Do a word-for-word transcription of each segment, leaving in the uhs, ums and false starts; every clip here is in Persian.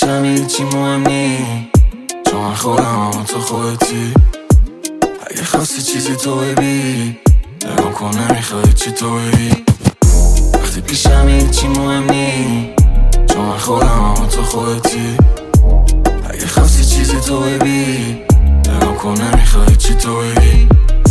پیشم هیچی مهم نی، چون من خودم اما تو خودتی. اگه خواستی چیزی تو ببین، نگاه کن نمیخوای چی تو ببین. وقتی پیشم هیچی مهم نی، چون من خودم اما تو خودتی. اگه خواستی چیزی تو ببین، نگاه کن نمیخوای چی تو ببین.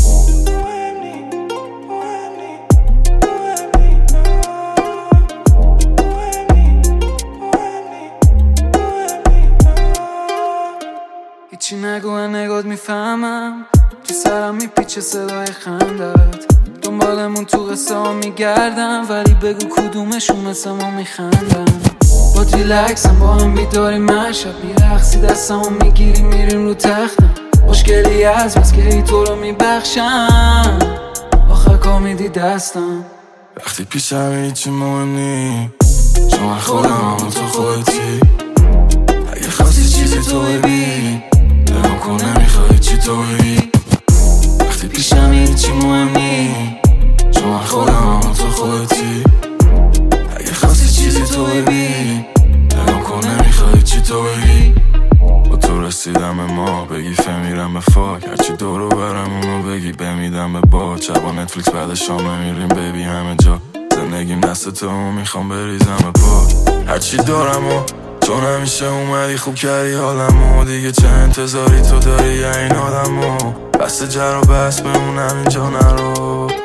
هیچی نگو من نگات میفهمم، تو سرم میپیچه صدای خندت. دنبالمون تو قصه ها میگردم، ولی بگو کدومشون مثل ما میخندن. با ریلکسم با هم بیداریم مشب، میرقصی دستمو میگیری میریم رو تختم. مشکلی از بس که ای تو رو میبخشم، آخر کار میدی دستم. وقتی پیشم هیچی مهم نی، چون من خودم اما تو خودتی. اگه خواستی چیزی تو ببین، نگاه کن نمیخوای چی تو ببین. وقتی پیشم هیچی مهم نی، چون من خودم اما تو خودتی. اگه خواستی چیزی تو ببین، نگاه کن نمیخوای چی تو ببین. با تو رسیدم به ما، بگی فهمیرم به فاک. هرچی دورو برم اونو بگی بمیدم به با. شبا نتفلیکس بعد شام میریم بیبی همه جا. زندگیم دست تو میخوام بریزم به پا. هرچی دارم و تو نمیشه اومدی خوب کردی حالمو. دیگه چه انتظاری تو داری یا این آدمو؟ بس جر و بس بمونم اینجا نرو.